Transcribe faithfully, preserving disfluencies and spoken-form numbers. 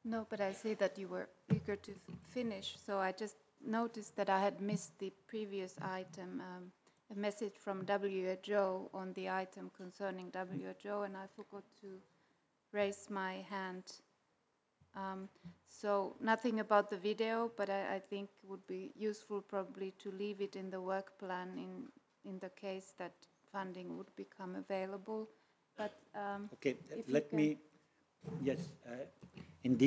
No, but I see that you were eager to f- finish, so I just noticed that I had missed the previous item, um, a message from W H O on the item concerning W H O, and I forgot to raise my hand. Um, so nothing about the video, but I, I think it would be useful probably to leave it in the work plan in, in the case that funding would become available. But um, Okay, if you let can... me, yes, uh, indeed.